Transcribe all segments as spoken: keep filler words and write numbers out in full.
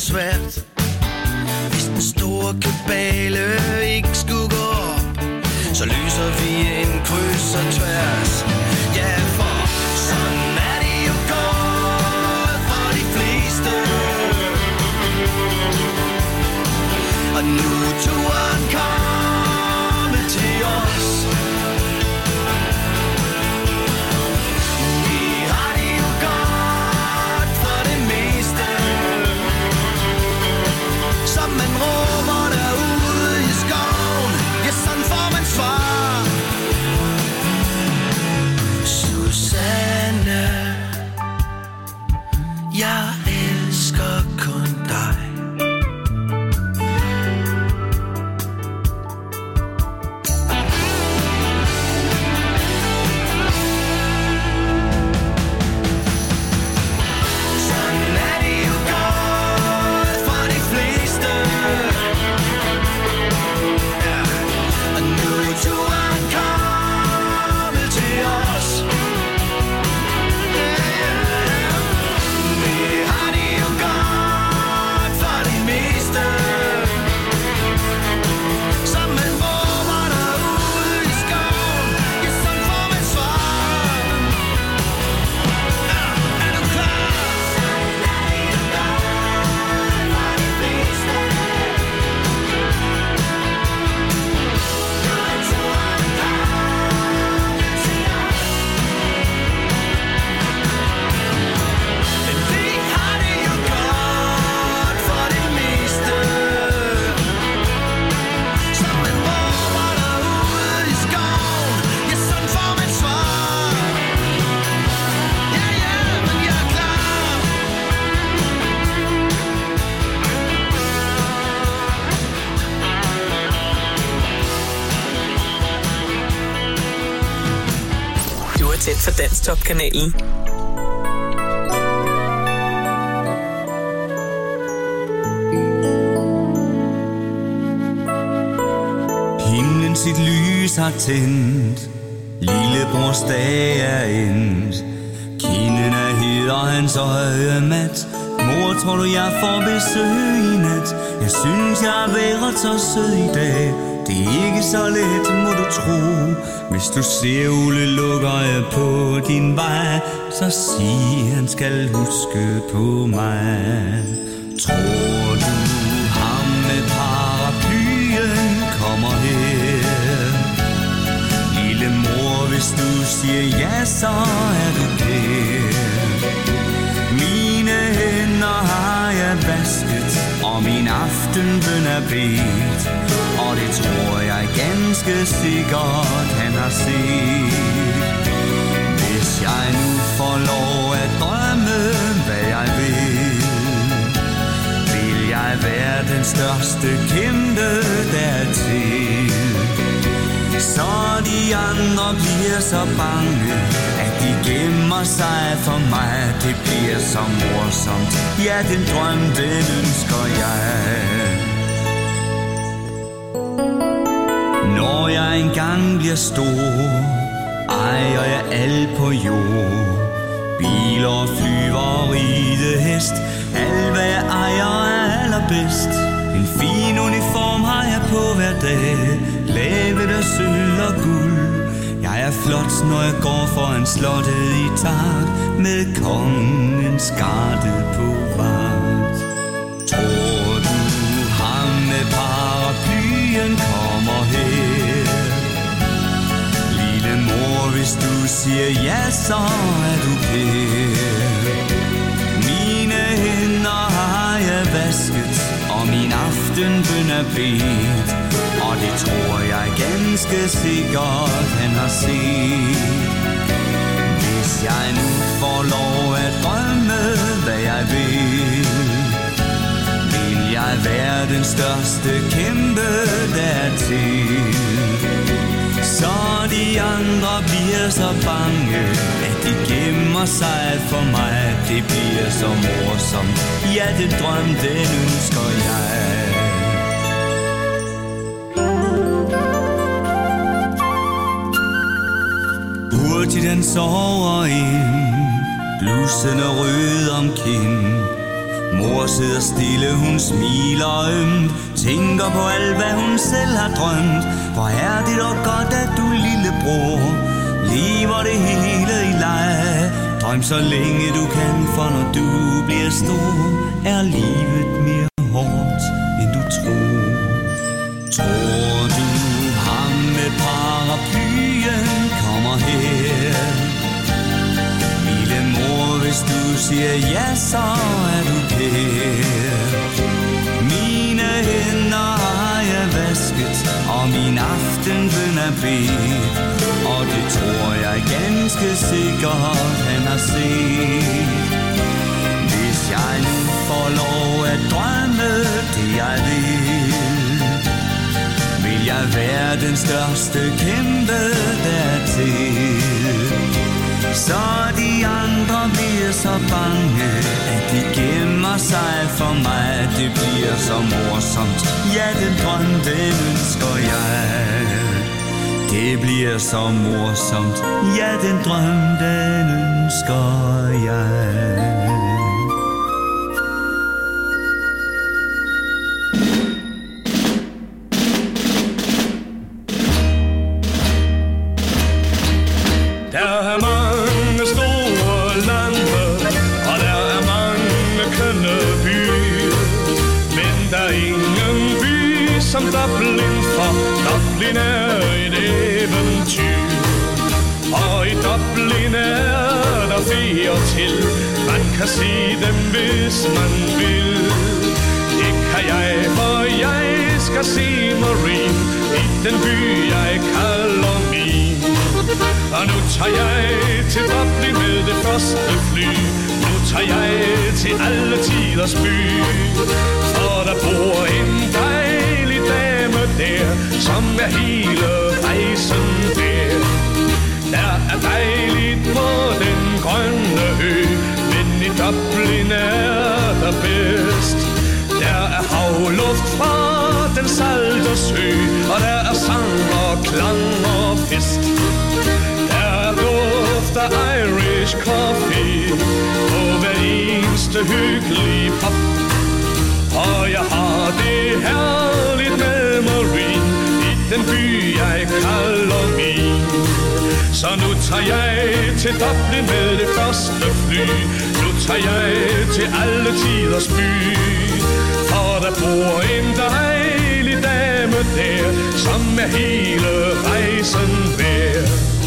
svært. Hvis den store kabale ikke skulle gå op, så løser vi en kryds og tværs. Ja, for sådan er det jo gået for de fleste. Og nu er turen kommet til os. Vi har det jo godt for det meste, som man råber derude i skoven. Ja, sådan får man svar. Susanne, jeg elsker kun dig. Tæt for Danstop-kanalen. Himlen sit lys har tændt, lillebrors dag er endt. Kinden er hed og hans øje mat. Mor, tror du jeg får besøg i nat? Jeg synes jeg har været så sød i dag. Det er ikke så let, må du tro. Hvis du ser Ole lukker jeg på din vej, så sig han skal huske på mig. Tror du ham med paraplyen kommer her? Lille mor, hvis du siger ja, så er du der. Mine hænder har jeg vasket, og min aftenbøn er bedt, og det tror jeg ganske sikkert han har set. Hvis jeg nu får lov at drømme, hvad jeg vil, vil jeg være den største kæmpe dertil. Så de andre bliver så bange, at de gemmer sig for mig. Det bliver så morsomt, ja, den drøm, den ønsker jeg. Når jeg engang bliver stor, ejer jeg alt på jord. Biler, flyver, ride, hest, alt hvad jeg ejer er allerbedst. En fin uniform har jeg på hver dag, lavet af sølv og guld. Jeg er flot, når jeg går foran slottet i takt, med kongens garde på vagt. Tror du ham med paraplyen kommer her? Lille mor, hvis du siger ja, så er du kær. Mine hænder har jeg vasket, og min aftenbøn er bedt, og det tror jeg ganske sikkert han har set. Hvis jeg nu får lov at drømme, hvad jeg vil, vil jeg være den største kæmpe dertil. Så de andre bliver så bange, at de gemmer sig for mig. Det bliver så morsomt, ja, den drøm, den ønsker jeg. Hurtigt han sover ind, blusen er rød om kind. Mor sidder stille, hun smiler ømt, tænker på alt, hvad hun selv har drømt. Hvor er det dog godt, at du lillebror lever det hele i leg. Drøm så længe du kan, for når du bliver stor, er livet mere hårdt, end du tror. Tror du ham med paraplyen kommer her? Lille mor, hvis du siger ja, så er du kær. Mine hænder har jeg vasket, og min aftenbøn er bedt, og det tror jeg ganske sikkert han har set. Hvis jeg nu får lov at drømme det jeg vil, vil jeg være den største kæmpe dertil. Så de andre bliver så bange, at de gemmer sig for mig. Det bliver så morsomt, ja, den drøm, den ønsker jeg. Det bliver så morsomt, ja, den drøm, den ønsker jeg. Som Dublin, for Dublin er et eventyr. Og i Dublin er der feer til. Man kan se dem, hvis man vil. Det kan jeg, for jeg skal se Marine i den by, jeg kalder min. Og nu tager jeg til Dublin med det første fly. Nu tager jeg til alle tiders by. For der bor en dejlig dame der, som er hele rejsen der. Der er dejligt på den grønne ø, men i Dublin er der bedst. Der er havluft fra den salte sø, og der er sang og klang og fest. Der er duft af Irish coffee på hver eneste hyggelige pop. Og jeg har det herligt med Marine i den by, jeg kalder min. Så nu tager jeg til Dublin med det første fly. Nu tager jeg til alle tiders by. For der bor en dejlig dame der, som er hele rejsen værd.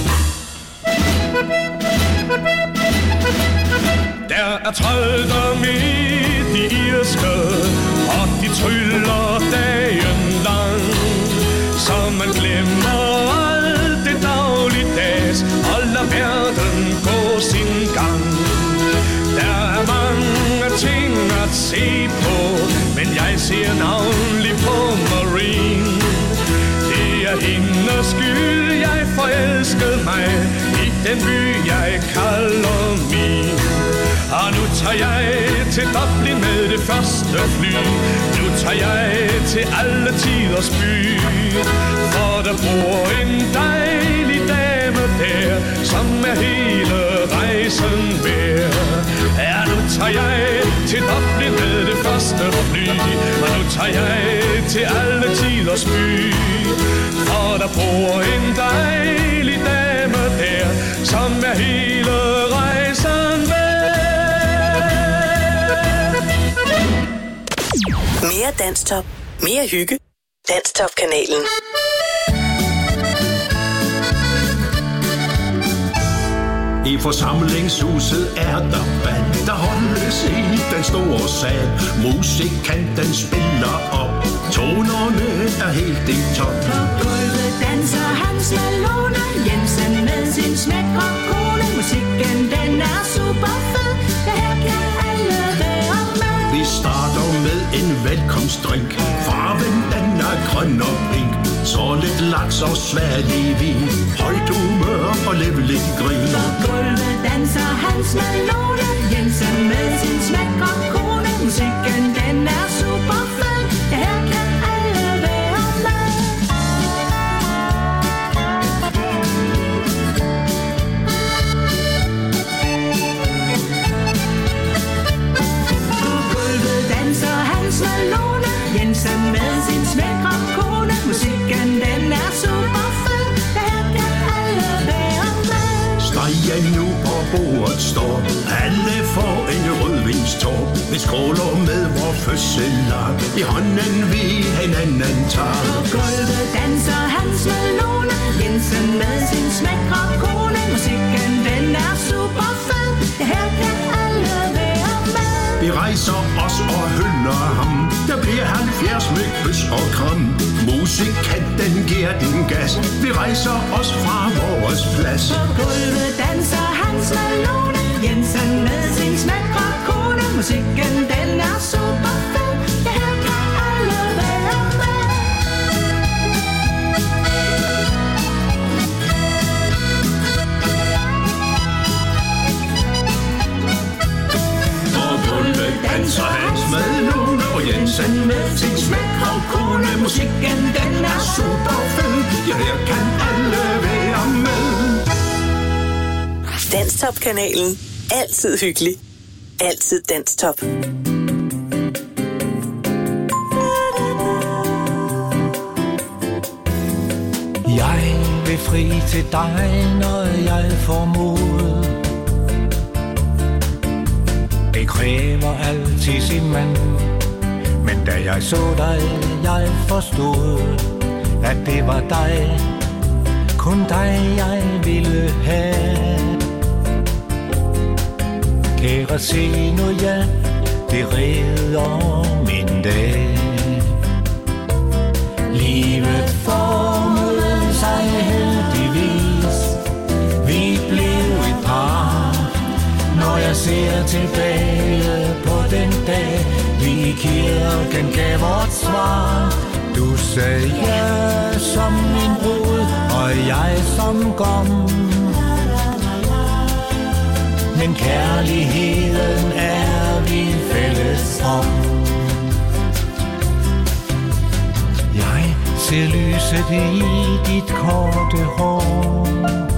Der er trolddom i de irske, og de tryller dagen lang, så man glemmer alt det dagligdags og lader verden gå sin gang. Der er mange ting at se på, men jeg ser navnlig på Marine. Det er hendes skyld, jeg forelskede mig i den by, jeg kalder min. Og nu tager jeg til Dublin med det første fly. Nu tager jeg til alle tiders by. For der bor en dejlig dame der, som er hele rejsen værd. Ja, nu tager jeg til Dublin med det første fly. Og nu tager jeg til alle tiders by. For der bor en dejlig dame der, som er hele rejsen værd. Mere Danstop. Mere hygge. Danstop-kanalen. I forsamlingshuset er der band, der holdes i den store sal. Musikanten spiller op, tonerne er helt i top. På gulvet danser Hans Malone Jensen med sin smæk og kone. Musikken den er super fed, ja, her kan alle være med. Vi starter med en velkomstdrink, farven den er grøn og pink. Så lidt laks og sværlig vin, højt humør og livligt grin. På gulvet danser Hans Malone Jensen med sin smæk og kone. Musikken den er super fed, ja, her kan alle være med. På gulvet Alle får en rødvinstår. Vi skåler med vor fødselar. I hånden vi hinanden tager. På gulvet danser Hans med Lone Jensen med sin smækre kone. Musikken den er super fed. Det her kan alle være med. Vi rejser os og hylder ham. Der bliver halvfjerds med kys og kram. Musikanten giver den gas. Vi rejser os fra vores plads. På gulvet danser Hans med Lone Jensen med sin smækre kone. Musikken den er super fed. Det her kan alle være med. På gulvet danser Hans med Lone og Jensen med sin smækre kone. Musikken den er super fed. Ja, her kan alle være med. Danstop-kanalen. Altid hyggelig. Altid Danstop. Jeg vil fri til dig, når jeg får mod. Det kræver altid sin mand. Men da jeg så dig, jeg forstod, at det var dig, kun dig jeg ville have. Kære, se nu, ja, det redder min dag. Livet formede sig heldigvis. Vi blev et par. Når jeg ser tilbage på den dag, vi i kirken gav vort svar. Du sagde ja som min brud, og jeg som gom. Men kærligheden er vi fælles om. Jeg ser lyset i dit korte hår.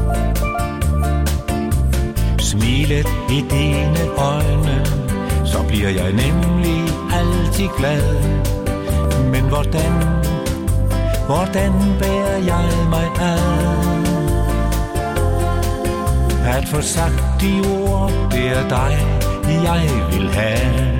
Smilet i dine øjne, så bliver jeg nemlig altid glad. Men hvordan, hvordan bærer jeg mig ad? At få sagt de ord, det er dig, jeg vil have.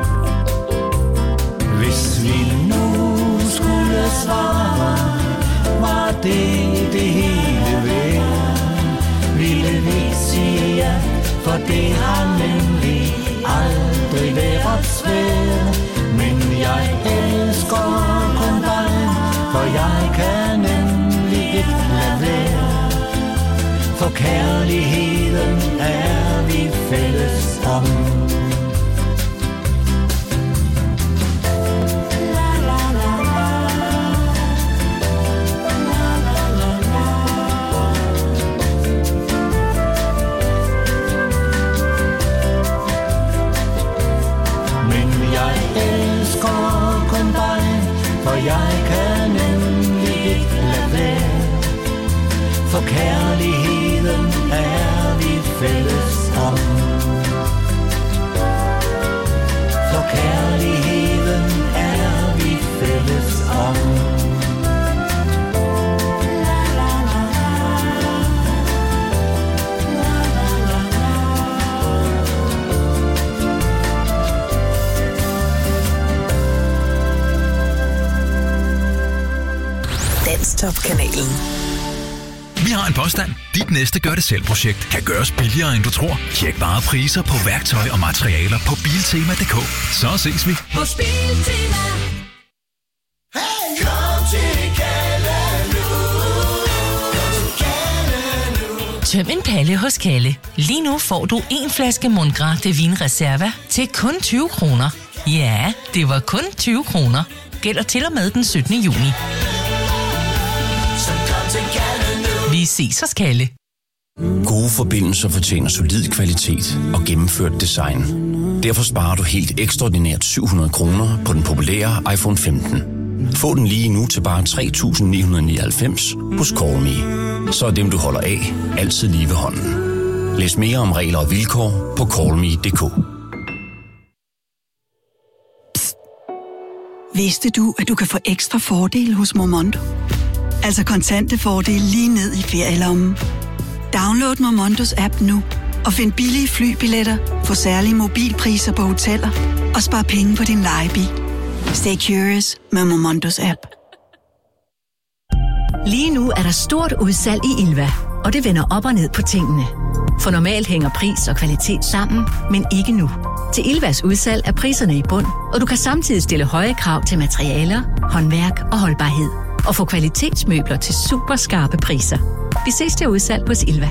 Hvis vi nu skulle svare, var det det hele værd. Ville vi sige ja, for det har nemlig aldrig været svært. Men jeg elsker kun dig, for jeg kan nemlig ikke lade være. For kærligheden er vi fælles om. Men jeg elsker kun dig, for jeg kan nemlig ikke lade være. For kærligheden er vi fælles om. For kærligheden er vi fælles om. Danstop-kanalen. Vi har en påstand. Dit næste gør-det-selv-projekt kan gøres billigere, end du tror. Tjek bare priser på værktøj og materialer på biltema punktum d k. Så ses vi Hos Biltema. Hey, kom til Kalle nu. Tøm en palle hos Kalle. Lige nu får du en flaske Mundgras de Vin Reserva til kun tyve kroner. Ja, det var kun tyve kroner. Gælder til og med den syttende juni. Så kom til Kalle nu. Vi ses hos Kalle. Gode forbindelser fortjener solid kvalitet og gennemført design. Derfor sparer du helt ekstraordinært syv hundrede kroner på den populære iPhone femten. Få den lige nu til bare tre tusind ni hundrede nioghalvfems hos Call Me. Så er dem, du holder af, altid lige ved hånden. Læs mere om regler og vilkår på call me punktum d k. Psst. Vidste du, at du kan få ekstra fordele hos Momondo? Altså kontante fordele lige ned i ferielommen. Download Momondos app nu og find billige flybilletter, få særlige mobilpriser på hoteller og spar penge på din lejebil. Stay curious med Momondos app. Lige nu er der stort udsalg i Ilva, og det vender op og ned på tingene. For normalt hænger pris og kvalitet sammen, men ikke nu. Til Ilvas udsalg er priserne i bund, og du kan samtidig stille høje krav til materialer, håndværk og holdbarhed. Og få kvalitetsmøbler til super skarpe priser. Vi ses til udsalg hos Ilva.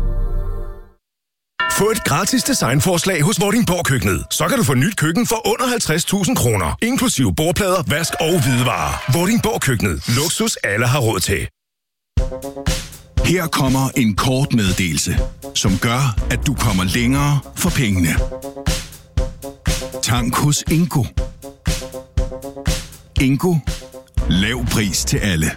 Få et gratis designforslag hos Vordingborg Køkkenet. Så kan du få nyt køkken for under halvtreds tusind kroner. Inklusive bordplader, vask og hvidevarer. Vordingborg Køkkenet. Luksus alle har råd til. Her kommer en kort meddelelse, som gør, at du kommer længere for pengene. Tank hos Ingo. Ingo. Lav pris til alle.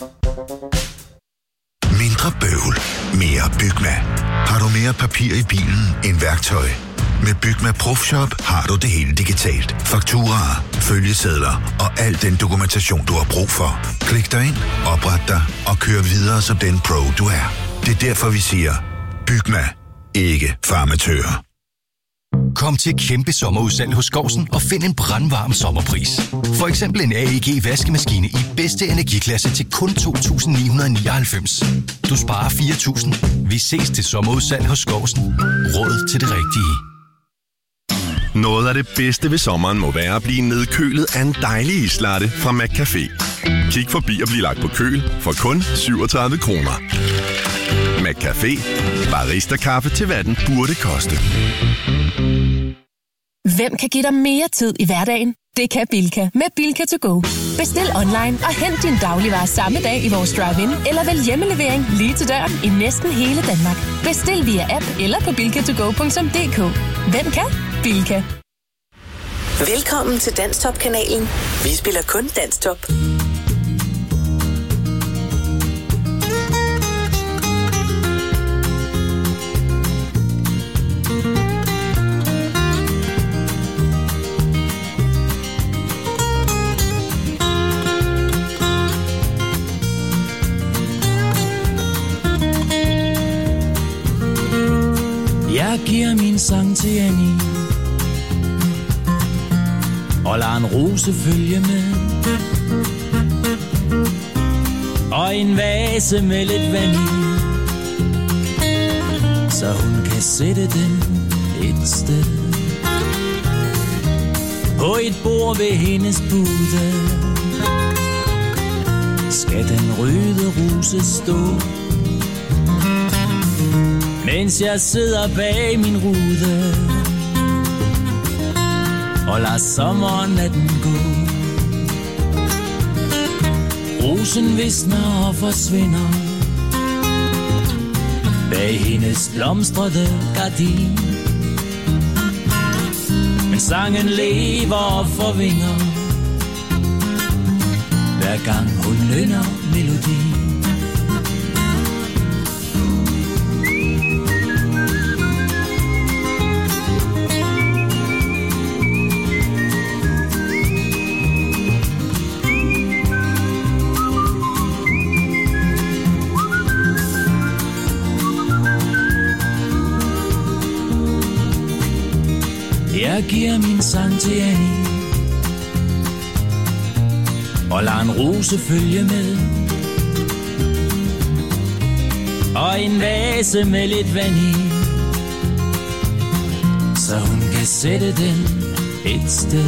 Mindre bøvl. Mere Bygma. Har du mere papir i bilen end værktøj? Med Bygma ProFshop har du det hele digitalt. Fakturaer, følgesedler og al den dokumentation, du har brug for. Klik dig ind, opret dig og kør videre som den pro, du er. Det er derfor, vi siger, Bygma. Ikke farmatører. Kom til kæmpe sommerudsalg hos Skovsen og find en brandvarm sommerpris. For eksempel en A E G vaskemaskine i bedste energiklasse til kun to tusind ni hundrede nioghalvfems. Du sparer fire tusind. Vi ses til sommerudsalg hos Skovsen. Råd til det rigtige. Noget af det bedste ved sommeren må være at blive nedkølet af en dejlig islatte fra McCafé. Kig forbi og bliv lagt på køl for kun syvogtredive kroner. McCafé. Barista-kaffe til hvad den burde koste. Hvem kan give dig mere tid i hverdagen? Det kan Bilka med Bilka to go. Bestil online og hent din dagligvarer samme dag i vores drive-in, eller vælg hjemmelevering lige til døren i næsten hele Danmark. Bestil via app eller på bilka to go punktum d k. Hvem kan? Bilka. Velkommen til Danstop-kanalen. Vi spiller kun Danstop. Jeg giver min sang til Annie og lader en rose følge med, og en vase med lidt vand i, så hun kan sætte den et sted på et bord ved hendes bude. Skal den røde rose stå, mens jeg sidder bag min rude og lader sommernatten gå. Rosen visner og forsvinder bag hendes blomstrede gardin, men sangen lever og forvinger hver gang hun nynner melodien. Jeg giver min sang til Annie og lader en rose følge med, og en vase med lidt vand i, så hun kan sætte den et sted.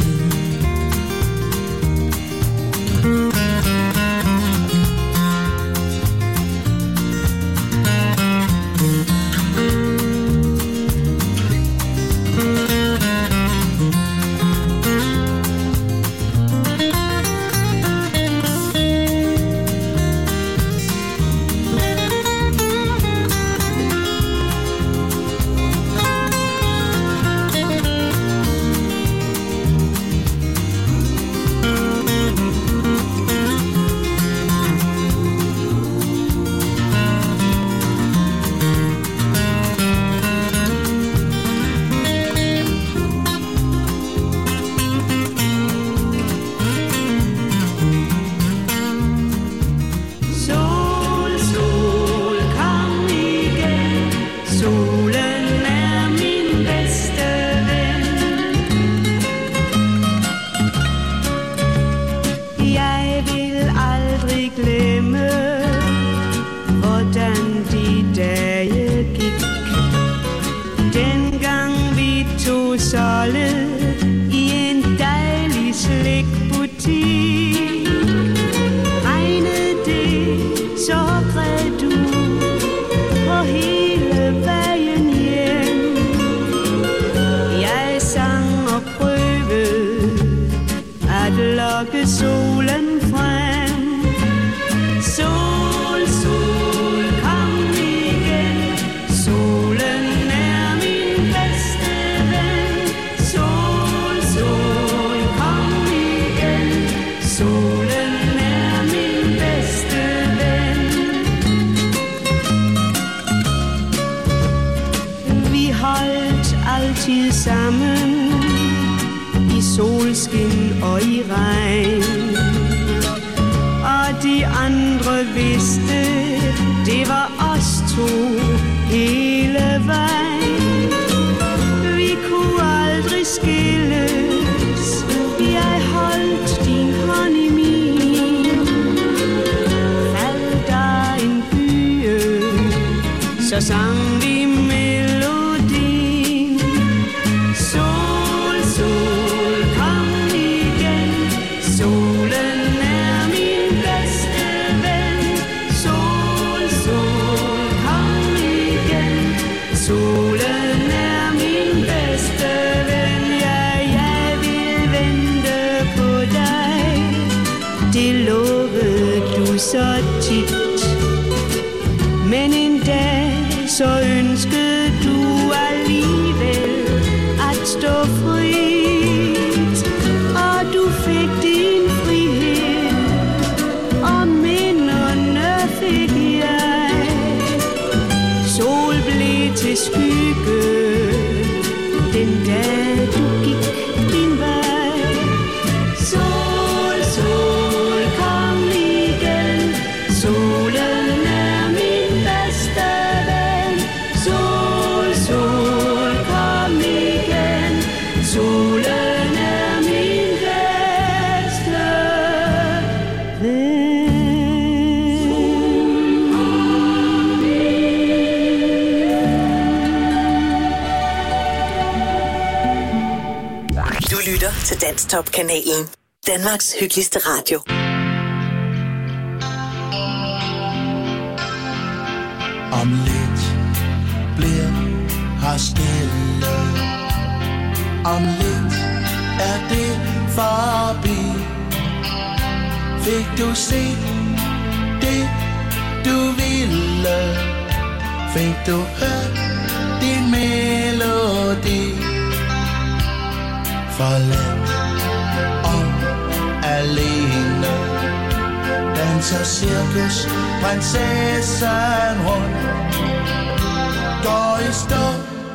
tid. Regnede det, så græd du på hele vejen hjem. Jeg sang og prøvede at lokke solen frem. Sol, sol, kom igen. Solen er min bedste ven. Sol, sol, kom igen. Solen er min bedste ven. Vi holdt altid sammen i solskin og i regn. Og de andre vidste, det var os to hele vejen. Vi kunne aldrig skilles. Jeg holdt din hånd i min. Faldt der en bye, så sang vi melodien. Sol, sol, kom igen. Solen er min bedste ven. Sol, sol, kom igen. Solen er min bedste ven. Ja, jeg vil vente på dig. Det lovede du så tit. Men en dag så ønskede du alligevel at stå frit. Og du fik din frihed, og minderne fik jeg. Sol blev til skygge den dag du gik din vej. Sol, sol, kom igen. Solen er min bedste ven. Sol, sol, kom igen. Solen er min bedste ven. Du lytter til Danstop-kanalen. Danmarks hyggeligste radio. Om lidt bliver her stille. Om lidt er det forbi. Fik du set det du ville? Fik du hørt din melodi? Forladt og alene danser cirkus prinsessen rundt. Går i stå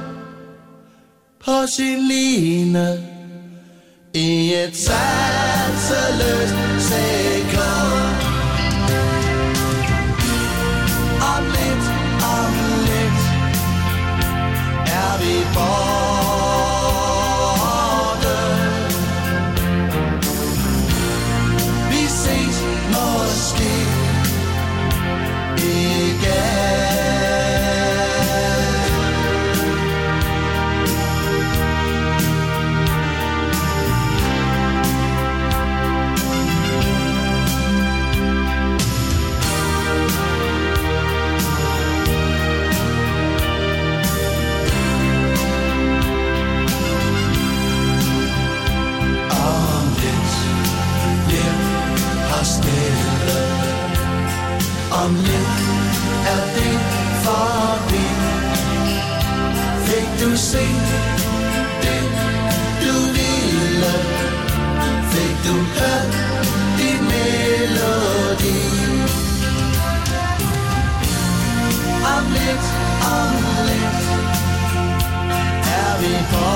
på sin line i et sanseløst sekund. Om lidt, om lidt er vi borte. Vi ses måske igen. Om lidt er det forbi. Fik du set det du ville? Fik du hørt din melodi? Om lidt, om lidt er vi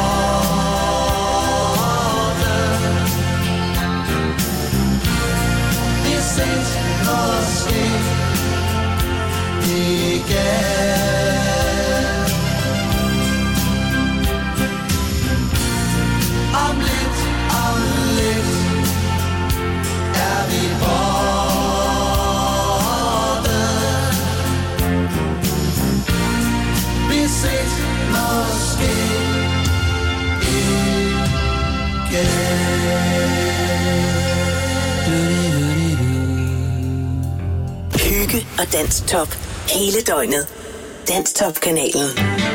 borte. Vi ses måske igen. og Dansk Top. Hele døgnet. Dansk Top-kanalen.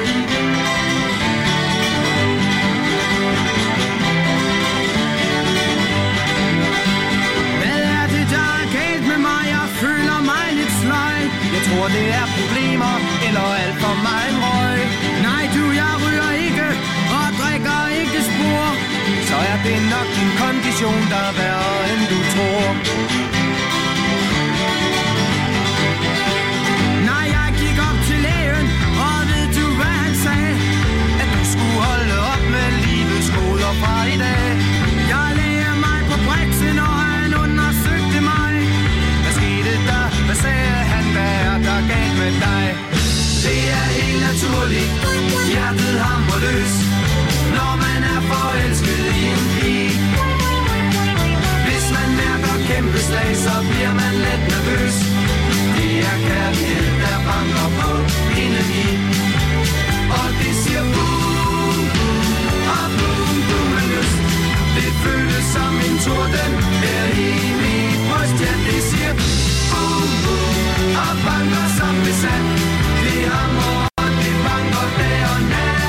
Hvad er det, der er galt med mig? Jeg føler mig lidt sløj. Jeg tror, det er problemer, eller alt for meget røg. Nej, du, jeg ryger ikke, og drikker ikke spor. Så er det nok din kondition, der er værre, end du tror. Nej, jeg gik op til lægen, og ved du, hvad han sagde? At du skulle holde op med livets goder fra i dag. Jeg lagde mig på briksen, og han undersøgte mig. Hvad skete der? Hvad sagde han? Hvad er der galt med dig? Det er helt naturligt, hjertet hamrer løs, når man er forelsket i en pige. Hvis man mærker kæmpe slag, så bliver man let nervøs. Det er kærlighed, der banker på indeni. Og det siger boom, og boom, boom med lyst. Det føles som en torden her i mit bryst. Ja, det siger boom, boom, og banker som besat. Det hamrer, og det banker dag og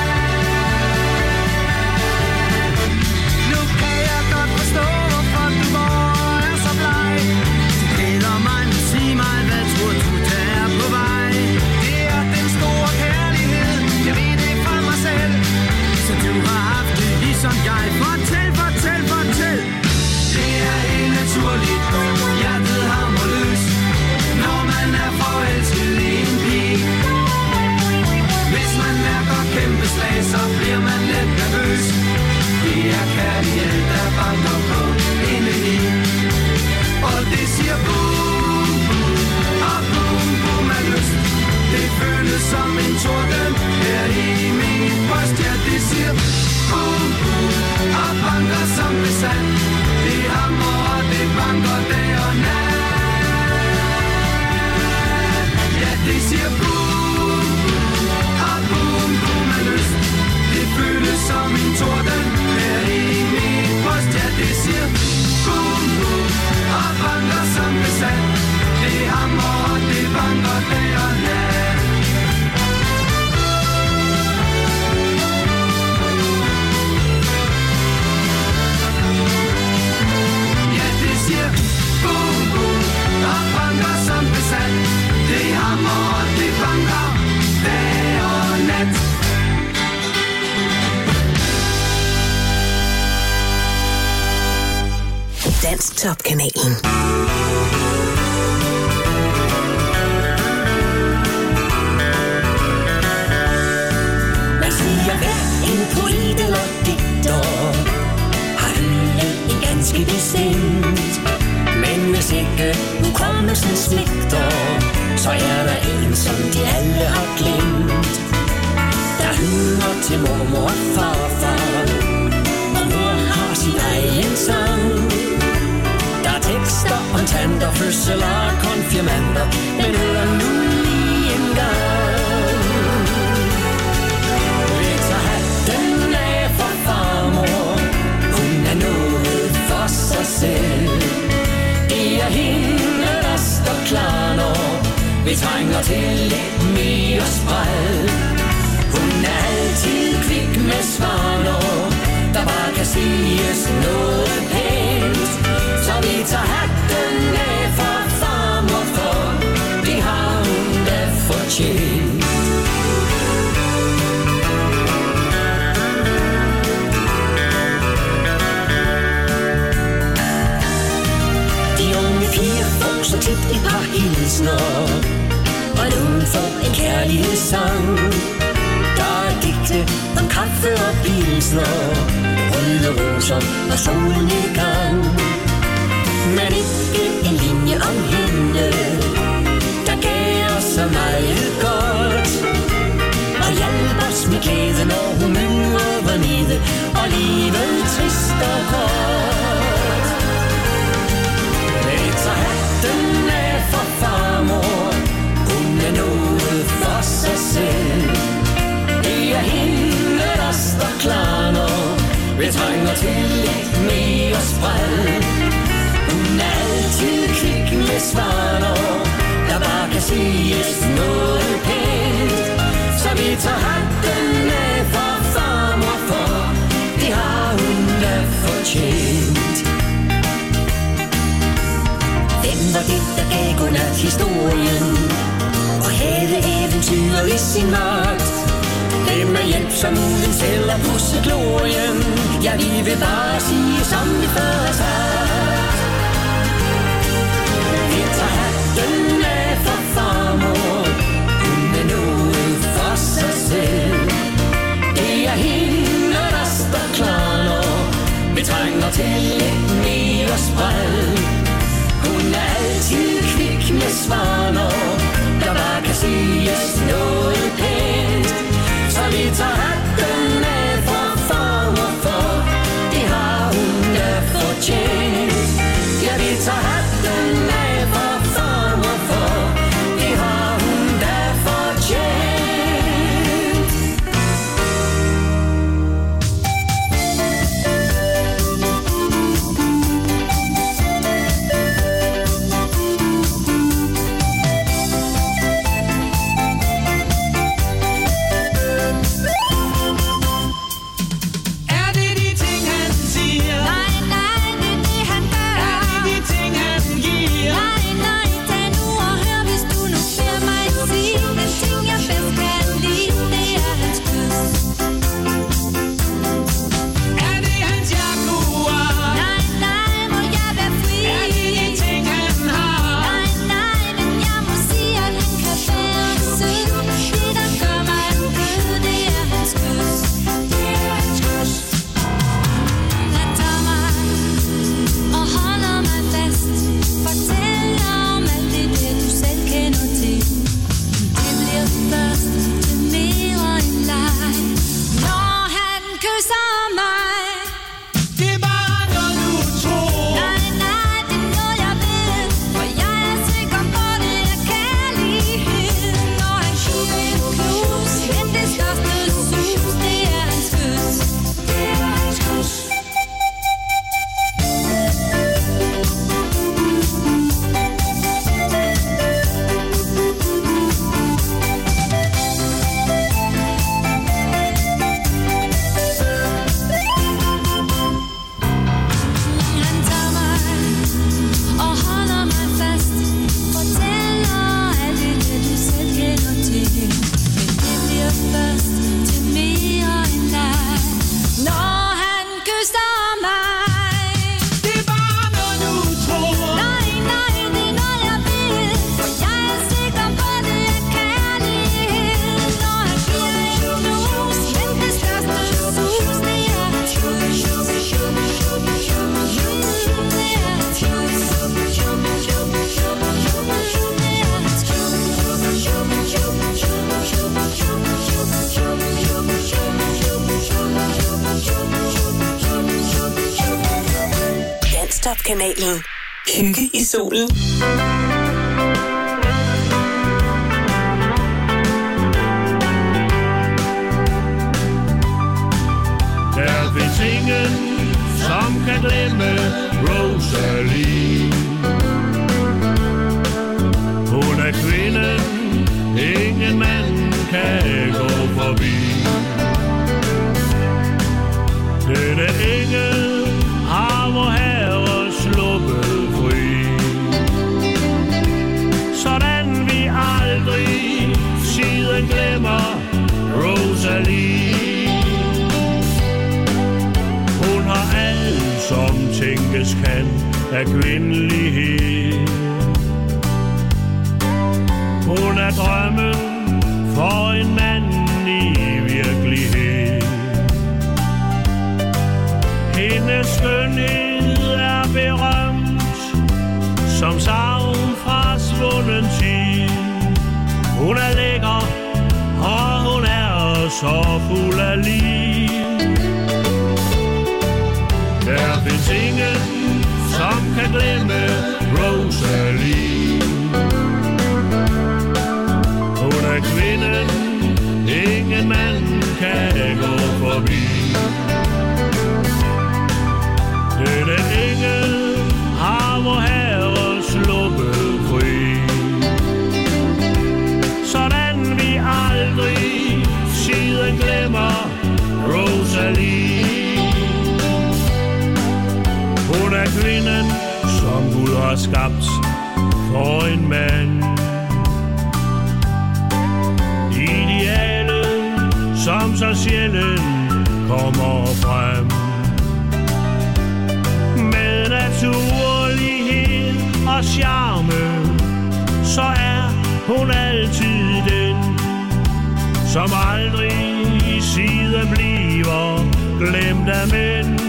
nat. Nu kan jeg godt forstå, hvorfor du går er så bleg. Det gælder mig, nu sig mig, hvad tror du, der er på vej? Det er den store kærlighed, jeg ved det fra mig selv. Så du har haft det ligesom jeg. Fortæl, fortæl, fortæl. Det er helt naturligt, hjertet hamrer løs, når man er forelsket i en pige. Hvis man mærker kæmpe slag, så bliver man lidt nervøs. Det er kærlighed, der banker på indeni. Og det siger boom, boom, og boom, boom er lyst. Det føles som en torden her i mit bryst. Ja, det siger boom, boom, og banker som besat. Det hamrer, og det banker dag og nat. Ja, det siger boom, og boom, boom er lyst. Det føles som en torden her i mit bryst. Ja, det siger boom, boom, og banker som besat. Det hamrer, og det banker dag og nat. Ja, det siger boom, boom, og banker som besat. Det hamrer, og det banker dag og nat. Dansk Top-kanalen. Man siger, hver en poet eller digter har hyldet en ganske bestemt. Men hvis ikke hukommelsen svigter, så er der en, som de alle har glemt. Der hyller til mormor og farfar, og mor har sin egen sang. Der er tekster om tanter, fødseler, konfirmander, men hør nu lige en gang. Vi tager hatten af for farmor, hun er noget for sig selv. Det er hende, der står klar, når vi trænger til lidt mere spræl. Hun er altid kvik med svar, når der bare kan siges noget pænt. Så vi tager hatten af for farmor, for det har hun da fortjent. De unge piger får så tit et par hilsner, og nogen får en kærlighedssang. Der er digte om kaffe og pilsner, røde roser og solnedgang. Men ikke en linje om hende, der gav os så meget godt, og hjalp os med glæde, når humøret var nede, og livet trist og kort. Vi tager hatten af for farmor, hun er noget for sig selv. Det er hende, der står klar, når vi trænger til lidt mere spræl. Hun er altid kvik med svar, når der bare kan sige kendt. Hvem var det, der gav godnat historien og havde eventyr i sin magt? Hvem er hjælp som uden selv at pusse glorien? Ja, vi vil bare sige, som vi før har sagt. Vi tager hatten af for farmor, hun er noget for sig selv. Det er hende, der står klar, når vi trænger til lidt mere spred. Hun er altid kvik med svar, når der bare kan siges noget pænt. Så vi tager hatten af for farmor, for det har hun da fortjent. Ja, vi tager hatten af for farmor, for det har hun da fortjent. Kanalen. Hygge i solen. Der findes ingen, som kan glemme Rosalie. Hun er kvinden, ingen mand kan gå forbi. Denne engel har vor Herre sluppet fri, sådan vi aldrig siden glemmer Rosalie. Hun har alt, som tænkes kan af kvindelighed. Hun er drømmen for en mand i virkelighed. Hendes skønhed er berømt som savn fra svunden tid. Hun er lækker, og hun er så fuld af liv. Der findes ingen, som kan glemme Rosalie. Hun er kvinden, ingen mand kan gå forbi. Denne engel har vor Herre sluppet fri, sådan vi aldrig siden glemmer Rosalie. kvinden, som Gud har skabt for en mand. Idealet, som så sjældent kommer frem. Med naturlighed og charme, så er hun altid den, som aldrig i siden bliver glemt af mænd.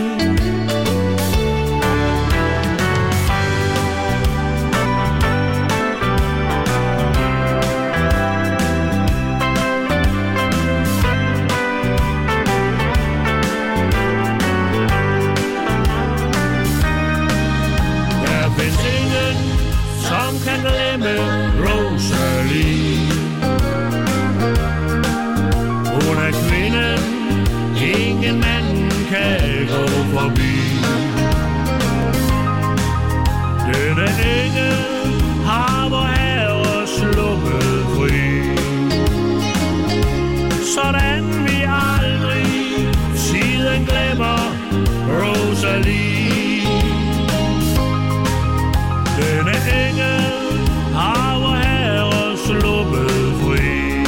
Som kan glemme Rosalie. Hun er kvinden, ingen mand kan gå forbi. Denne engel har vor Herre sluppet fri, sådan vi aldrig siden glemmer Rosalie. Denne engel har vor Herre sluppet fri,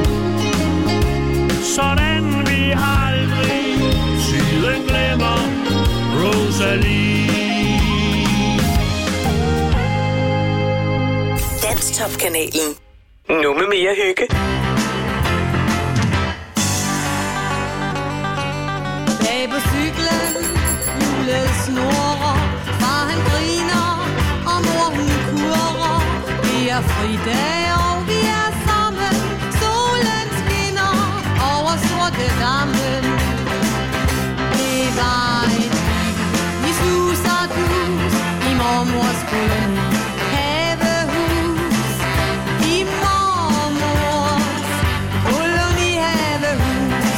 sådan vi aldrig siden glemmer Rosalie. Danstop-kanalen. Nu med mere hygge. Bag på cyklen, hjulet snurrer, far han griner, og mor hun kurrer. Vi er fridag, og vi er sammen. Solen skinner over sorte dammen. Det var et liv i sus og dus, i mormors koloni. Havehus, i mormors koloni havehus.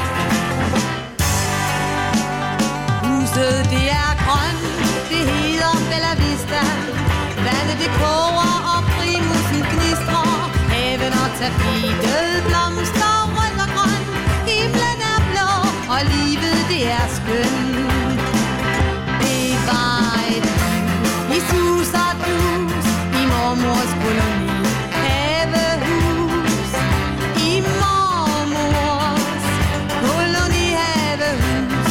Huset det er grønt, det hedder Bella Vista. Vandet det koger og primusen gnistrer. Haven og tapetet blomster rødt og grøn. Himlen er blå og livet det er skønt. Det var et liv i sus og dus, i mormors koloni. Havehus, i mormors koloni havehus.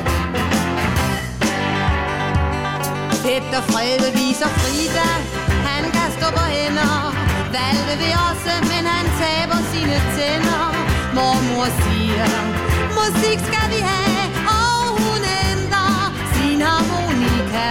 Peter Frede viser Frida, han kan stå på hænder. Valve vil også, men han taber sine tænder. Mormor siger, musik skal vi have, og hun ændrer sin harmonika.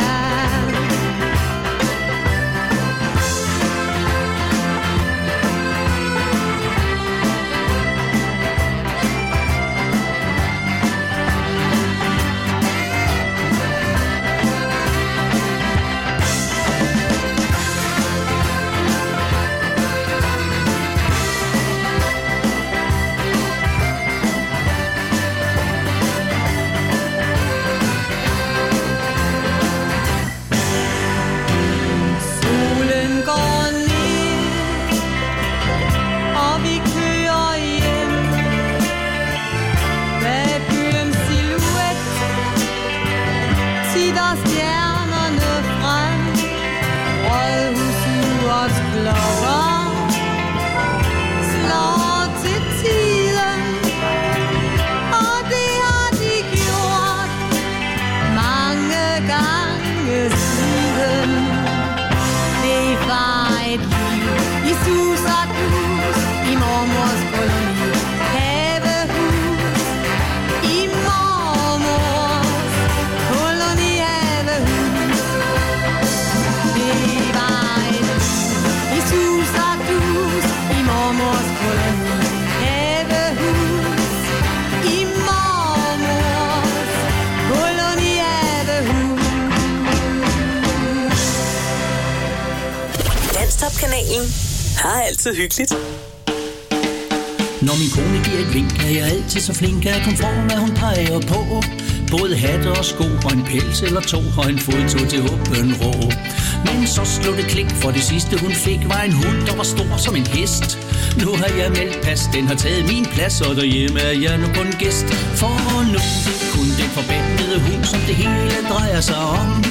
Danstop-kanalen har altid hyggeligt. Når min kone giver et vink, er jeg altid så flink af komfort, hvad hun peger på. Både hatte og sko og en pels eller to, og en fodtog til åben rå. Men så slog det klik, for det sidste hun fik var en hund, der var stor som en hest. Nu har jeg meldt pas, den har taget min plads, og derhjemme er jeg nu kun gæst. For nu kun den forbandede hund, som det hele drejer sig om.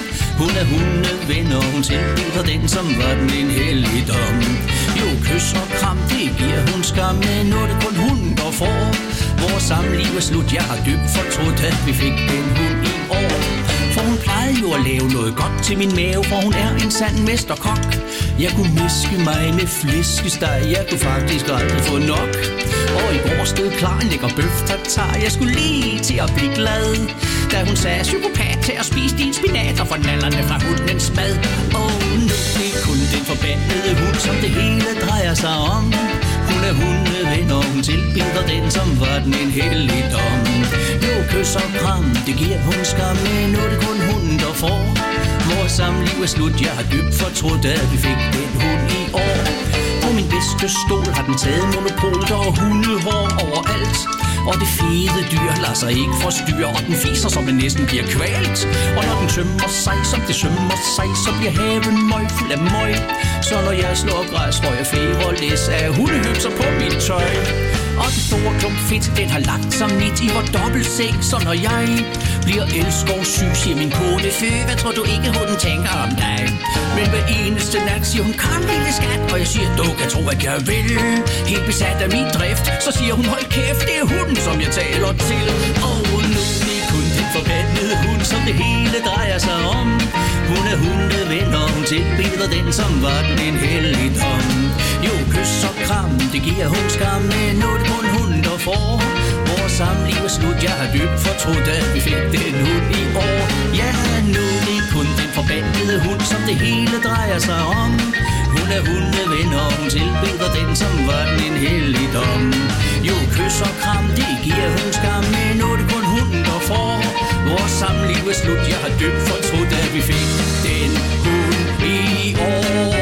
Hun er hundeven, og hun tilbyder den, som var den en helligdom. Jo, kys og kram, det giver hun skam, men nu er det kun hunden, der får. Vores samliv er slut, jeg har dybt fortrudt, at vi fik den hund i år. For hun plejede jo at lave noget godt til min mave, for hun er en sand mesterkok. Jeg kunne miske mig med flæskesteg, jeg kunne faktisk aldrig få nok. Og i går stod klar en lækker bøf tartar, jeg skulle lige til at blive glad, da hun sagde psykopat til at spise din spinat og fornallerne fra hundens mad. Og nu er kun den forbandede hund, som det hele drejer sig om. Hun er hundeven, og hun tilbyder den, som var den en helligdom. Jo, kys og kram, det giver hun skam, men nu er det kun hunden, der får. Vores samliv er slut, jeg har dybt fortrudt, at vi fik den hund i år. På min bedste stol har den taget monopolet og hundehår overalt. Og det fede dyr lader sig ikke forstyrre, og den fiser, som den næsten bliver kvalt. Og når den tømmer sig, som det sømmer sig, så bliver haven møg fuld af møg. Så når jeg slår græs, får jeg flere læs af hundehøbser på mit tøj. Og den store klump fedt, den har lagt sig midt i vor dobbeltseng. Så når jeg bliver elskovssyg, siger min kone, fø, hvad tror du ikke, hunden tænker om dig? Men hver eneste nat siger hun, kom lille skat, og jeg siger, du kan tro, at jeg vil. Helt besat af min drift, så siger hun, hold kæft, det er hunden, som jeg taler til. Og nu er det kun den forbandede hund, som det hele drejer sig om. Hun er hundeven, og hun tilbyder den, som var den en helligdom. Jo, kys og kram, det giver hun skam, men nu er det kun hunden, der får. Vores samliv er slut, jeg har dybt fortrudt, at vi fik den hund i år. Ja, nu er det kun den forbandede hund, som det hele drejer sig om. Hun er hundeven, og hun tilbyder den, som var den en helligdom. Jo, kys og kram, det giver hun skam, men nu er det kun hunden, der får. Vores samliv er slut, jeg har dybt fortrudt, at vi fik den hund i år.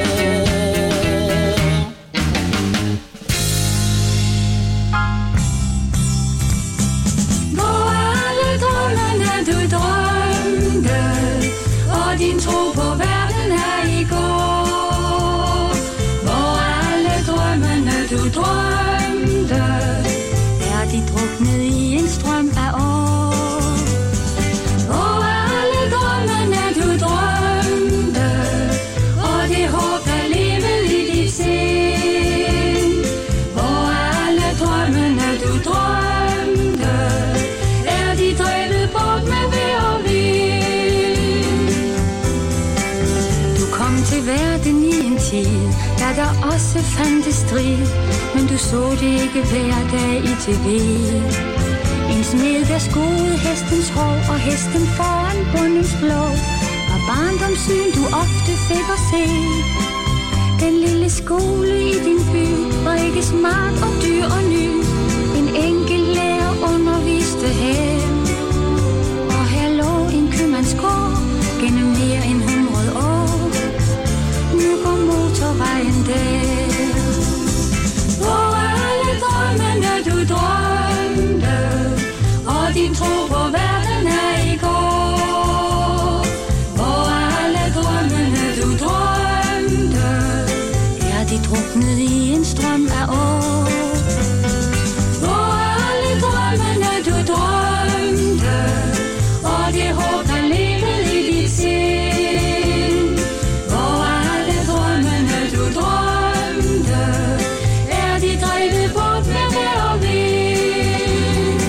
Du drømte, og din tro på verden er i går. Hvor alle drømmene du drømte, er de druknet i en strøm af år. Hvor alle drømmene du drømte, og det håb der levede i dit sind. Hvor alle drømmene du drømte, er de drevet bort med vejr og vind. Du kom til verden i en tid, da der også fandtes strid, men du så det ikke hver dag i tv. En smed der skoede hestens hår, og hesten foran bundens blå, var barndomssyn du ofte fik at se. Den lille skole i din by var ikke smart og dyr og ny. En enkelt lærer underviste her, og her lå en købmandsgård gennem mere end hundrede år. Nu går motorvejen der, hvor alle drømmene du drømte, og din tro på verden er i går. Hvor alle drømmene du drømte, er de druknet i en strøm af år. Hvor alle drømmene du drømte, og det håb der levede i dit sind. Hvor alle drømmene du drømte, er de drevet bort med vejr og vind.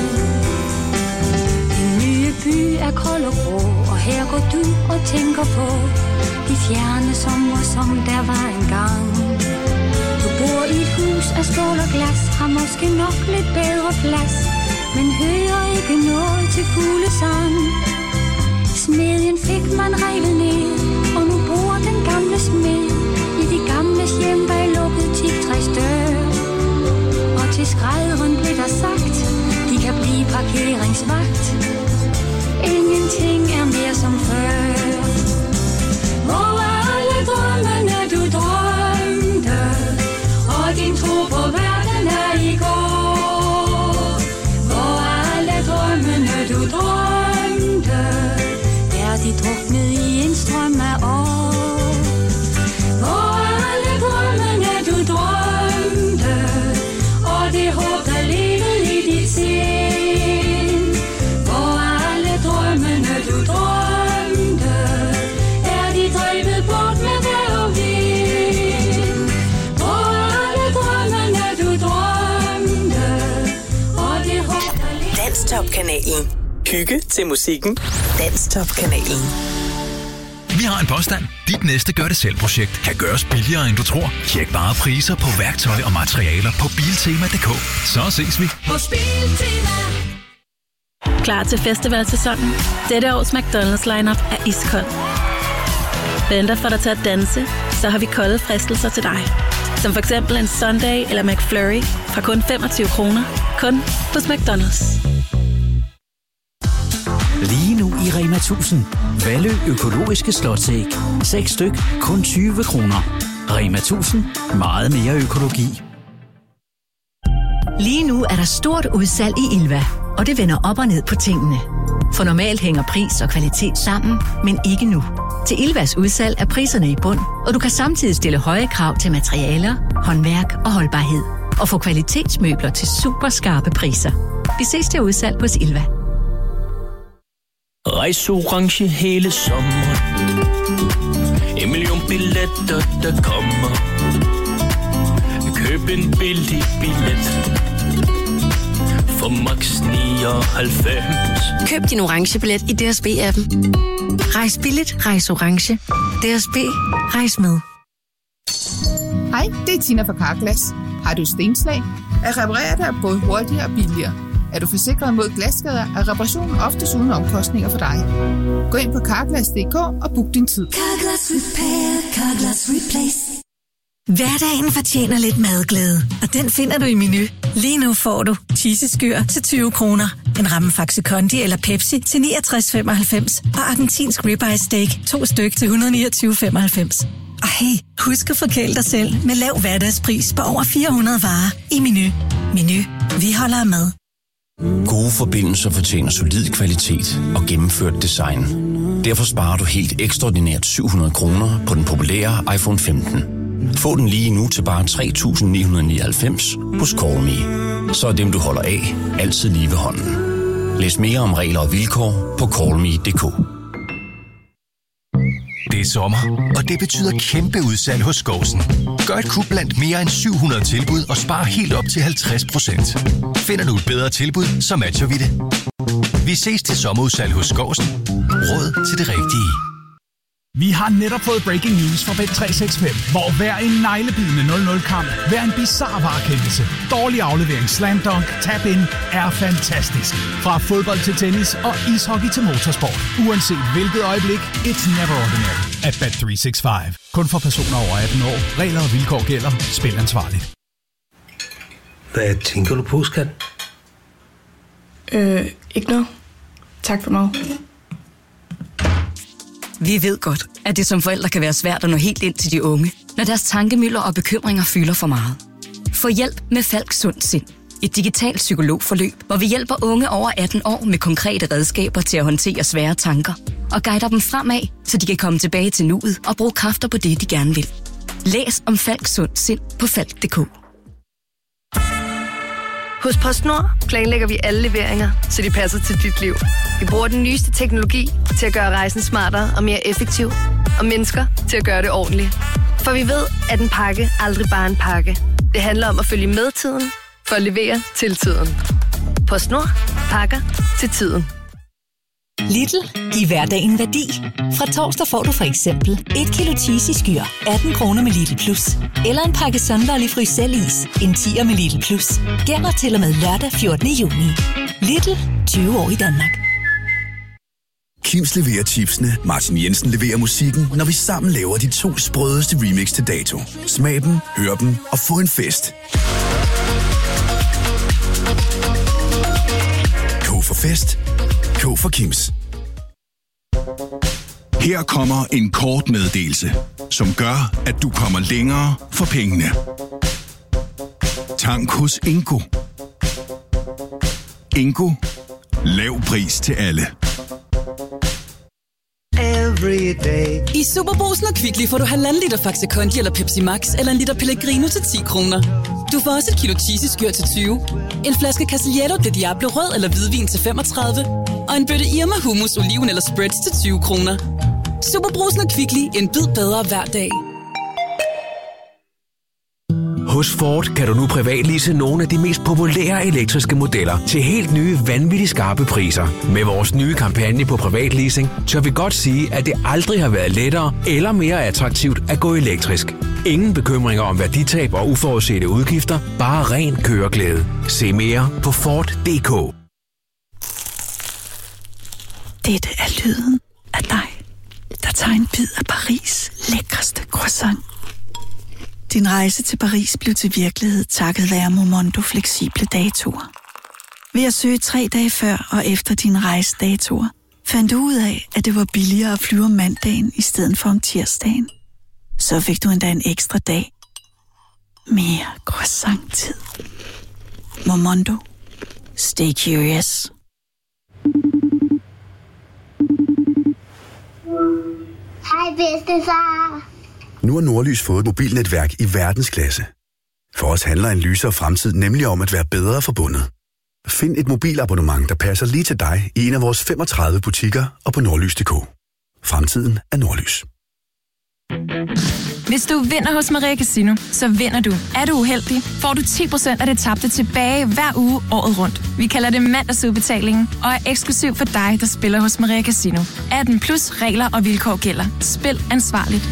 Den nye by er kold og grå, og her går du og tænker på de fjerne sommer, som der var engang. Du bor i et hus af stål og glas, har måske nok lidt bedre plads, men hører ikke noget til fuglesang. Smedjen fik man revet ned, og nu bor den gamle smed i de gamle hjem bag lukket teaktræsdør. Og til skrædderen blev der sagt, de kan blive parkeringsvagt. Ingenting er mere som før. Hvor alle drømmene du drømte, og din tro på verden er i går. Hvor alle drømmene du drømte, er de druknet i en strøm af år. Hvor alle drømmene du drømte, og det håb Danstop-kanalen. Hygge til musikken. Danstop-kanalen. Vi har en påstand. Dit næste gør-det-selv-projekt kan gøres billigere, end du tror. Tjek bare priser på værktøj og materialer på biltema punktum d k. Så ses vi. Hos Biltema. Klar til festivalsæsonen? Dette års McDonald's lineup er iskold. Venter for dig til at danse, så har vi kolde fristelser til dig. Som for eksempel en Sunday eller McFlurry fra kun femogtyve kroner. Kun hos McDonald's. Lige nu i Rema tusind. Valø økologiske slotsæg. seks styk, kun tyve kroner. Rema tusind. Meget mere økologi. Lige nu er der stort udsalg i Ilva, og det vender op og ned på tingene. For normalt hænger pris og kvalitet sammen, men ikke nu. Til Ilvas udsalg er priserne i bund, og du kan samtidig stille høje krav til materialer, håndværk og holdbarhed. Og få kvalitetsmøbler til super skarpe priser. Vi ses til udsalg hos Ilva. Rejs orange hele sommeren. En million billetter, der kommer. Køb en billig billet for max nioghalvfems. Køb din orange billet i D S B-appen. Rejs billigt, rejs orange. D S B, rejs med. Hej, det er Tina fra Carglass. Har du stenslag? At reparere dig er både hurtigere og billigere. Er du forsikret mod glasskader, er reparationen oftest uden omkostninger for dig. Gå ind på carglass punktum d k og book din tid. Carglass Repair, Carglass Replace. Hverdagen fortjener lidt madglæde, og den finder du i Menu. Lige nu får du cheeseskyr til tyve kroner, en ramme Faxe Kondi eller Pepsi til niogtres femoghalvfems og argentinsk ribeye steak to styk til et hundrede niogtyve femoghalvfems. Og hey, husk at forkæle dig selv med lav hverdagspris på over fire hundrede varer i Menu. Menu, vi holder af mad. Gode forbindelser fortjener solid kvalitet og gennemført design. Derfor sparer du helt ekstraordinært syv hundrede kroner på den populære iPhone femten. Få den lige nu til bare tre tusind ni hundrede nioghalvfems hos Callme. Så er dem, du holder af, altid lige ved hånden. Læs mere om regler og vilkår på callme punktum d k. Det er sommer, og det betyder kæmpe udsalg hos Skovsen. Gør et kub blandt mere end syv hundrede tilbud og spar helt op til halvtreds procent. Finder du et bedre tilbud, så matcher vi det. Vi ses til sommerudsalg hos Skovsen. Råd til det rigtige. Vi har netop fået breaking news fra Bet tre seks fem, hvor hver en neglebidende nul nul-kamp, hver en bizarre varekendelse, dårlig aflevering, slam dunk, tap-in er fantastisk. Fra fodbold til tennis og ishockey til motorsport. Uanset hvilket øjeblik, it's never ordinary at Bet tre seks fem. Kun for personer over atten år. Regler og vilkår gælder. Spil ansvarligt. Hvad tænker du på, skat? Øh, ikke noget. Tak for mig. Vi ved godt, at det som forældre kan være svært at nå helt ind til de unge, når deres tankemylder og bekymringer fylder for meget. Få hjælp med Falk Sund Sind. Et digitalt psykologforløb, hvor vi hjælper unge over atten år med konkrete redskaber til at håndtere svære tanker og guider dem fremad, så de kan komme tilbage til nuet og bruge kræfter på det, de gerne vil. Læs om Falk Sund Sind på falk punktum d k. Hos PostNord planlægger vi alle leveringer, så de passer til dit liv. Vi bruger den nyeste teknologi til at gøre rejsen smartere og mere effektiv, og mennesker til at gøre det ordentligt. For vi ved, at en pakke aldrig bare er en pakke. Det handler om at følge med tiden, for at levere til tiden. PostNord. Pakker til tiden. Lidl. Giv hverdagen værdi. Fra torsdag får du for eksempel et kilo cheesy skyr, atten kroner med Lidl Plus. Eller en pakke Sunlolly Frysellis, en tier med Lidl Plus. Gælder til og med lørdag fjortende juni. Lidl. tyve år i Danmark. Kims leverer chipsene, Martin Jensen leverer musikken, når vi sammen laver de to sprødeste remix til dato. Smag dem, hør dem og få en fest. K for fest. K for Kims. Her kommer en kort meddelelse, som gør, at du kommer længere for pengene. Tank hos Ingo. Ingo. Lav pris til alle. I Superbrugsen og Kvickly får du halvanden liter Faxe Kondi eller Pepsi Max eller en liter Pellegrino til ti kroner. Du får også et kilo cheeseskyr til tyve, en flaske Casiello de Diablo rød eller hvidvin til femogtredive og en bøtte Irma hummus, oliven eller spreads til tyve kroner. Superbrugsen og Kvickly, en bid bedre hver dag. Hos Ford kan du nu privatlease nogle af de mest populære elektriske modeller til helt nye, vanvittigt skarpe priser. Med vores nye kampagne på privatleasing, tør vi godt sige, at det aldrig har været lettere eller mere attraktivt at gå elektrisk. Ingen bekymringer om værditab og uforudsete udgifter, bare ren køreglæde. Se mere på Ford punktum d k. Dette er lyden af dig, der tager en bid af Paris' lækreste croissant. Din rejse til Paris blev til virkelighed takket være Momondo fleksible datoer. Ved at søge tre dage før og efter dine rejsedatoer, fandt du ud af, at det var billigere at flyve om mandagen i stedet for om tirsdagen. Så fik du endda en ekstra dag. Mere croissant-tid. Momondo. Stay curious. Hej bedstefar. Nu har Nordlys fået et mobilnetværk i verdensklasse. For os handler en lysere fremtid nemlig om at være bedre forbundet. Find et mobilabonnement, der passer lige til dig i en af vores femogtredive butikker og på nordlys punktum d k. Fremtiden er Nordlys. Hvis du vinder hos Maria Casino, så vinder du. Er du uheldig, får du ti procent af det tabte tilbage hver uge året rundt. Vi kalder det mandagsudbetalingen og er eksklusiv for dig, der spiller hos Maria Casino. atten plus regler og vilkår gælder. Spil ansvarligt.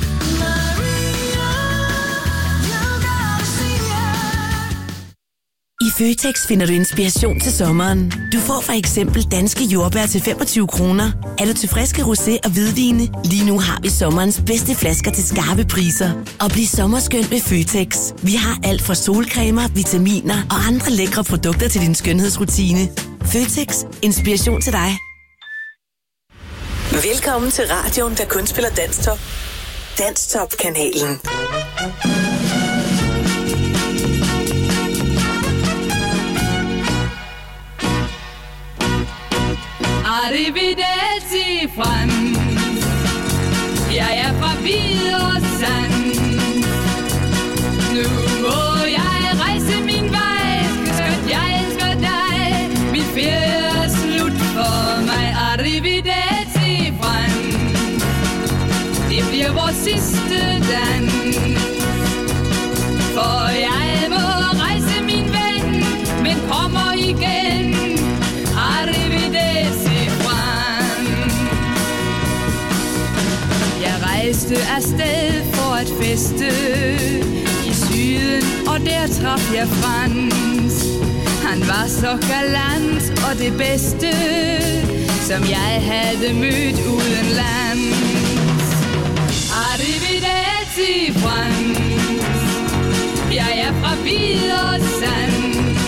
I Føtex finder du inspiration til sommeren. Du får for eksempel danske jordbær til femogtyve kroner. Er du til friske rosé og hvidvine? Lige nu har vi sommerens bedste flasker til skarpe priser. Og bliv sommerskøn med Føtex. Vi har alt fra solcremer, vitaminer og andre lækre produkter til din skønhedsrutine. Føtex. Inspiration til dig. Velkommen til radioen, der kun spiller Danstop. Danstop-kanalen. Arrivederci, Frans. Jeg er fra Hvidersand. Nu må jeg rejse min vej. Skønt jeg elsker dig. Min ferie er slut for mig. Arrivederci, Frans. Det bliver vores sidste dans. For jeg må rejse min ven, men kommer igen. Arrivederci, Frans. Jeg rejste afsted for at feste i syden, og der traf jeg Frans. Han var så galant og det bedste, som jeg havde mødt udenlands. Arrivederci, Frans. Jeg er fra Hvidersand.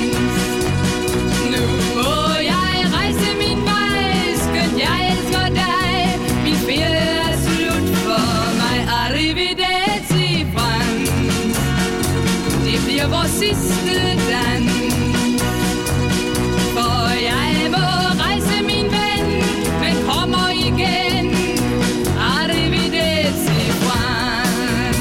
Nu må jeg rejse min vej, skønt jeg elsker dig. Min ferie er slut for mig. Arrivederci, Frans. Det bliver vores sidste dans. For jeg må rejse min ven, men kommer igen. Arrivederci, Frans.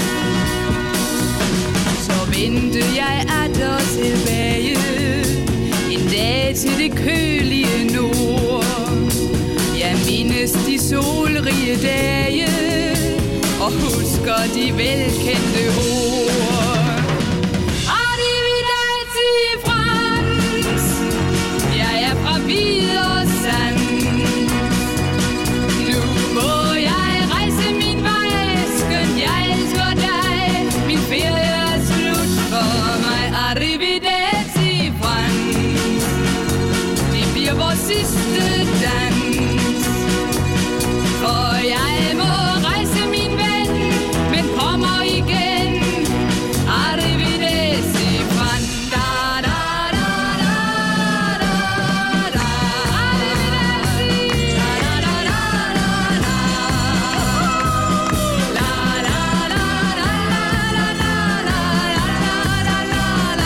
Så vendte jeg atter tilbage en dag til det kølige nord. Jeg mindes de solrige dage og husker de velkendte ord. Arrivederci, Frans. Jeg er fra Hvidersand. Nu må jeg rejse min vej, skønt jeg elsker dig. Min ferie er slut for mig. Arrivederci, Frans. Det bliver vores sidste dans. For jeg må rejse min ven, men kommer igen. Arrivederci, Frans. Da, da, da, da, da, da. Arrivederci. Da, da, da, da, da, da. La, la, la, la, la, la, la, la, la,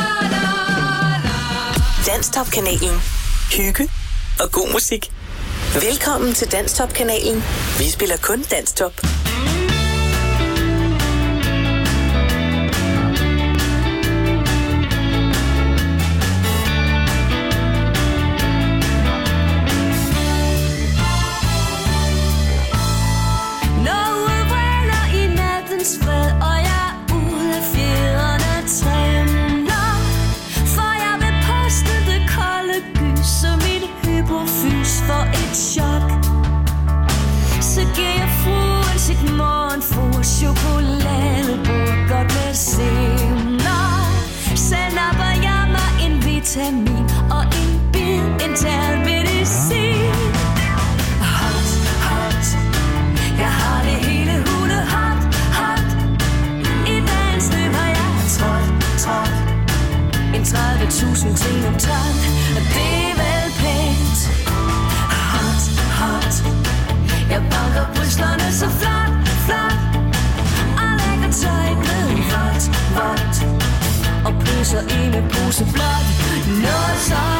Danstop-kanalen. Hygge og god musik. Velkommen til Danstop-kanalen. Vi spiller kun Danstop. Chokoladebord godt med senner. Send op og jammer en vitamin og en bid intern medicin. Hot, hot, jeg har det hele hunde hot, hot. I dagens løb har jeg trådt, trådt en tredive tusind til en ton, og det er vel pænt. Hot, hot, jeg banker brysterne så flot, flot. Tøj med vådt, vådt og pøser i med pose blot. Noget så